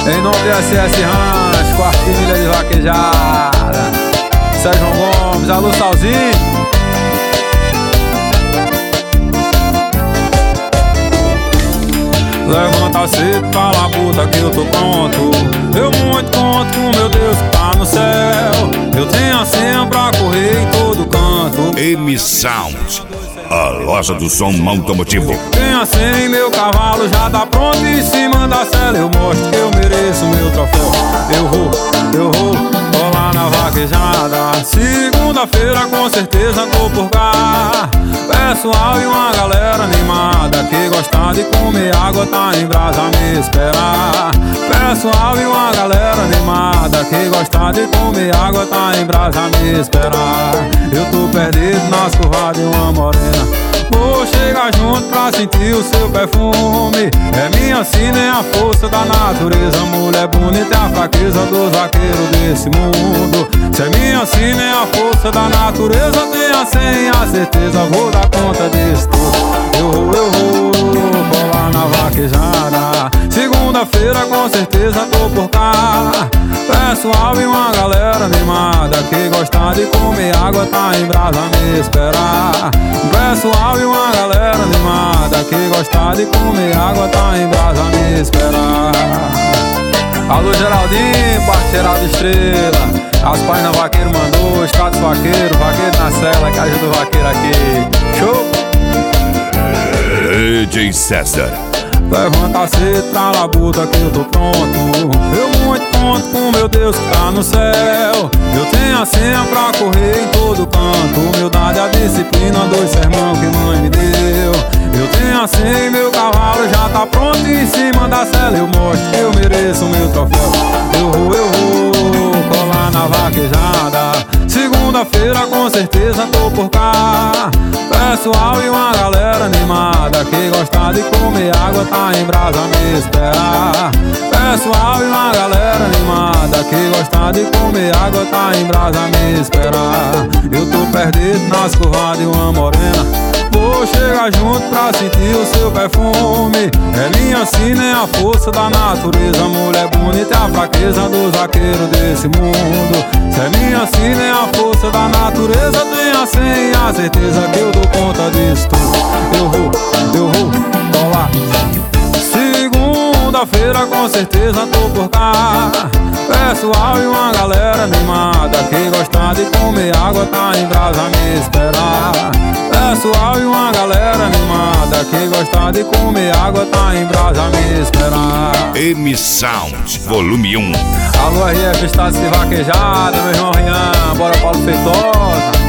Em nome de SS Ranch, quartilha de vaquejada, Sérgio Gomes, alô Salzinho. Levanta cedo, cala a puta que eu tô pronto. Eu muito conto com meu Deus que tá no céu. Eu tenho a senha pra correr em todo canto. M-Sound, a loja do som automotivo. Tenho a senha e meu cavalo já tá pronto. Em cima da cela eu mostro que eu mereço meu troféu. Eu vou rolar na vaquejada. Segunda-feira com certeza tô por cá. Pessoal e uma galera animada que gosta de comer água tá em brasa a me esperar. Pessoal e uma galera animada que gosta de comer água tá em brasa a me esperar. Eu tô perdido nas curvas de uma morena. Vou chegar junto pra sentir o seu perfume. É minha sina, é a força da natureza. Mulher bonita é a fraqueza dos vaqueiros desse mundo. Se é minha sina, é a força da natureza. Tenha senha, a certeza, vou dar conta disso tudo. Eu vou colar na vaquejada. Segunda-feira com certeza tô por cá. Pessoal e uma galera animada que gosta de comer água tá em brasa a me esperar. Pessoal e uma galera animada que gosta de comer água tá em brasa a me esperar. Alô Geraldinho, parceirado de estrela. As páginas vaqueiro mandou, status vaqueiro, vaqueiro na cela que ajuda o vaqueiro aqui. Show! DJ César. Levanta cedo pra labuta que eu tô pronto. Eu muito conto com meu Deus que tá no céu. Eu tenho a senha pra correr em todo canto. Humildade, a disciplina, dois sermão que mãe me deu. Eu tenho a senha e meu cavalo já tá pronto. Em cima da cela eu mostro que eu mereço meu troféu. Eu vou colar na vaquejada. Segunda-feira com certeza tô por cá. Pessoal e uma galera animada que gosta de comer água tá em brasa a me esperar. Pessoal e uma galera animada que gosta de comer água tá em brasa a me esperar. Eu tô perdido nas curvas de uma morena. Vou chegar junto pra sentir o seu perfume. É minha sina, é a força da natureza. Mulher bonita é a fraqueza dos vaqueiros desse mundo. Se é minha sina, é a força da natureza. Tenha senha, a certeza que eu dou conta disso tudo. Eu vou colar. Segunda-feira com certeza tô por cá. Pessoal e uma galera animada que gosta de comer água tá em brasa a me esperar. Pessoal e uma galera animada que gosta de comer água tá em brasa a me esperar. M-Sound, volume 1. Alô RF, status de vaquejada, meu irmão Rian. Bora Paulo Feitosa.